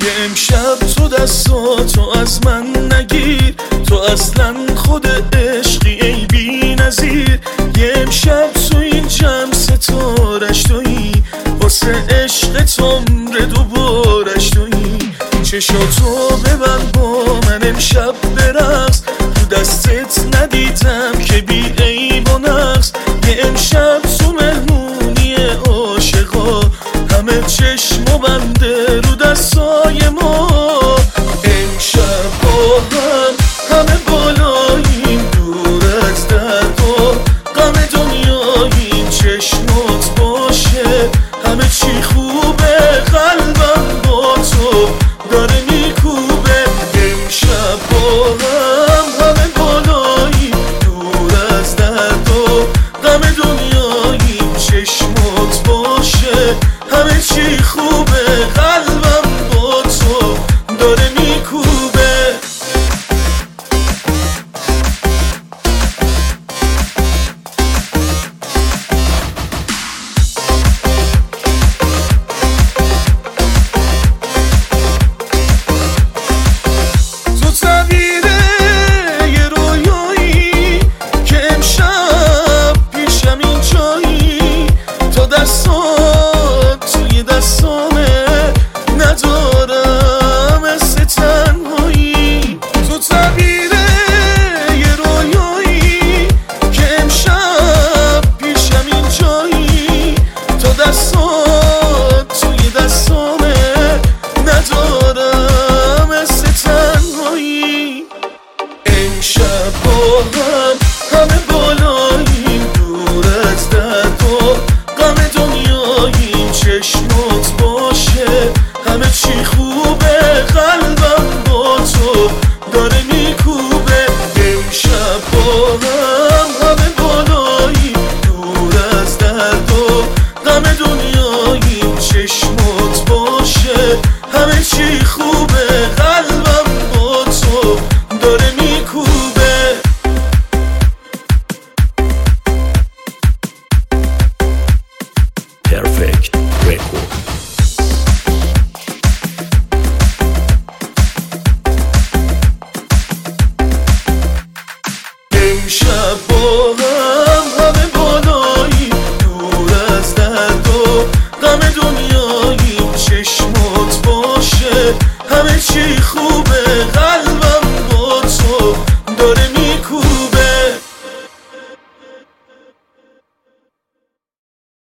یه امشب تو دستاتو از من نگیر، تو اصلا خود عشقی ای بی نظیر. یه امشب تو این جمع ستارش تویی، واسه عشق تو عمر دوبارش تویی. چشاتو ببند با من امشب برقص، تو دستت ندیدم که بی عیب و نقص. یه امشب تو مهمونی عاشقا، همه چشم و بنده رو دستای ما. امشب با هم همه بالاییم، دور از درد و غم دنیاییم. چشمات باشه همه چی خوبه، قلبم با تو داره میکوبه. امشب با هم همه بالاییم، دور از درد و غم دنیاییم. چشمات باشه همه چی خوبه، قلبم با تو داره میکوبه. تو تعبیر یه رویایی که امشب پیشم اینجایی، تا دستات توی دستامه، ندارم مثل تنهایی. تو تعبیر یه رویایی که امشب پیشم اینجایی، تا دستات توی دستامه، ندارم مثل تنهایی. امشب با هم همه بالاییم، دور از درد و غم دنیاییم. چشمات باشه همه چی خوبه، قلبم با تو داره میکوبه. امشب با هم همه بالاییم، دور از درد و غم دنیاییم. چشمات باشه همه چی خوبه، قلبم با تو داره میکوبه. Perfect Record. امشب با هم همه بالاییم، دور از درد و غم دنیاییم. چشمات باشه همه چی خوب